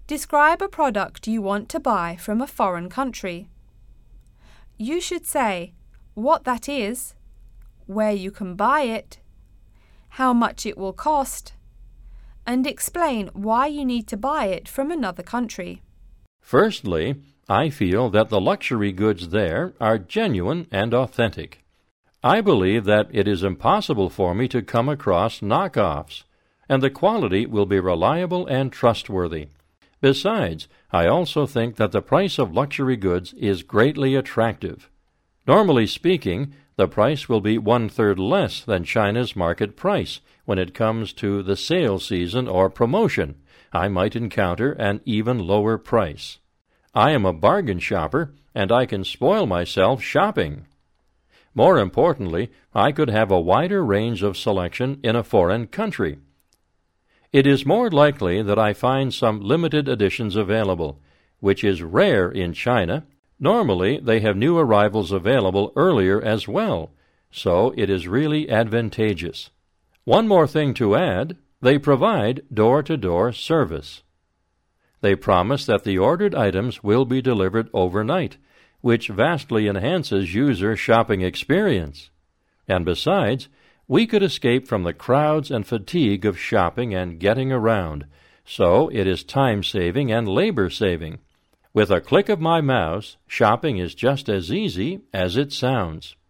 Describe a product you want to buy from a foreign country. You should say what that is, where you can buy it, how much it will cost, and explain why you need to buy it from another country. Firstly, I feel that the luxury goods there are genuine and authentic. I believe that it is impossible for me to come across knockoffs, and the quality will be reliable and trustworthy. Besides, I also think that the price of luxury goods is greatly attractive. Normally speaking, the price will be 1/3 less than China's market price when it comes to the sale season or promotion. I might encounter an even lower price. I am a bargain shopper, and I can spoil myself shopping. More importantly, I could have a wider range of selection in a foreign country. It is more likely that I find some limited editions available, which is rare in China. Normally, they have new arrivals available earlier as well, so it is really advantageous. One more thing to add, they provide door-to-door service. They promise that the ordered items will be delivered overnight, which vastly enhances user shopping experience. And besides, we could escape from the crowds and fatigue of shopping and getting around, so it is time-saving and labor-saving. With a click of my mouse, shopping is just as easy as it sounds.